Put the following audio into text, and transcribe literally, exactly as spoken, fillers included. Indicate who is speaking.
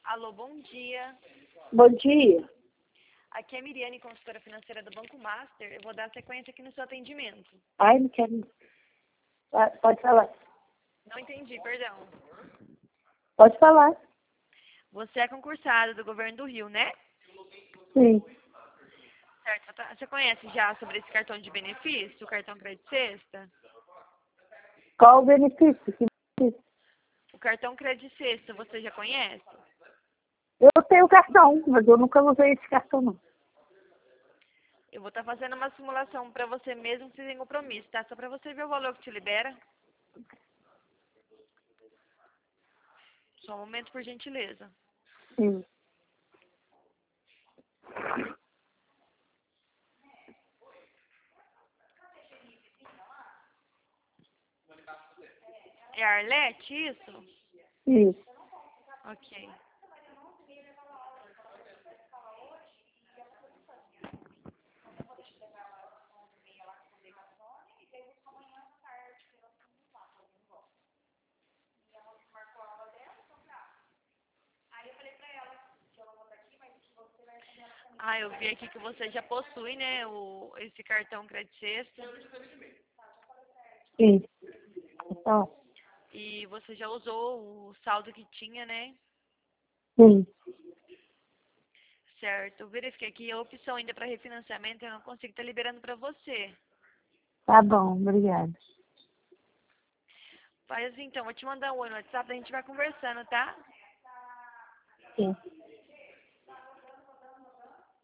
Speaker 1: Alô, bom dia.
Speaker 2: Bom dia.
Speaker 1: Aqui é a Miriane, consultora financeira do Banco Master. Eu vou dar sequência aqui no seu atendimento.
Speaker 2: Ai, não quero. Ah, Pode falar.
Speaker 1: Não entendi, perdão.
Speaker 2: Pode falar.
Speaker 1: Você é concursado do governo do Rio, né?
Speaker 2: Sim.
Speaker 1: Certo. Tá- Você conhece já sobre esse cartão de benefício, o cartão Crédito Sexta?
Speaker 2: Qual o benefício? Que benefício?
Speaker 1: O cartão Crédito Sexta, você já conhece?
Speaker 2: Eu tenho cartão, mas eu nunca usei esse cartão, não.
Speaker 1: Eu vou estar fazendo uma simulação para você mesmo sem compromisso, tá? Só para você ver o valor que te libera. Só um momento, por gentileza.
Speaker 2: Sim.
Speaker 1: É Arlete, isso?
Speaker 2: Isso.
Speaker 1: Ok. Ah, eu vi aqui que você já possui, né, o, esse cartão Crédito Sexta.
Speaker 2: Sim. Então,
Speaker 1: E você já usou o saldo que tinha, né?
Speaker 2: sim.
Speaker 1: Certo. Eu verifiquei aqui a opção ainda para refinanciamento, eu não consigo estar liberando para você.
Speaker 2: Tá bom, obrigada.
Speaker 1: Faz assim, então, vou te mandar um oi no WhatsApp, a gente vai conversando, tá?
Speaker 2: Sim.